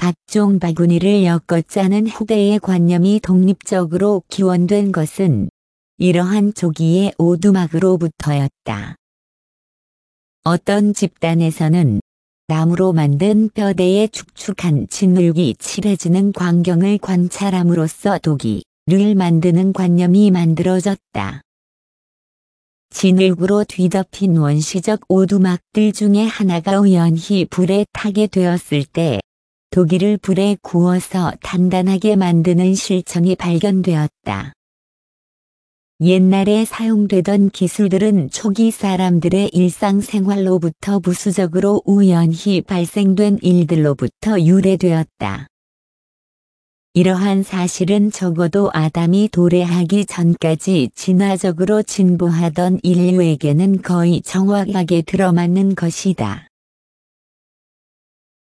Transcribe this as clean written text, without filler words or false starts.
각종 바구니를 엮어짜는 후대의 관념이 독립적으로 기원된 것은 이러한 조기의 오두막으로부터였다. 어떤 집단에서는 나무로 만든 뼈대에 축축한 진흙이 칠해지는 광경을 관찰함으로써 도기를 만드는 관념이 만들어졌다. 진흙으로 뒤덮인 원시적 오두막들 중에 하나가 우연히 불에 타게 되었을 때 도기를 불에 구워서 단단하게 만드는 실천이 발견되었다. 옛날에 사용되던 기술들은 초기 사람들의 일상생활로부터 부수적으로 우연히 발생된 일들로부터 유래되었다. 이러한 사실은 적어도 아담이 도래하기 전까지 진화적으로 진보하던 인류에게는 거의 정확하게 들어맞는 것이다.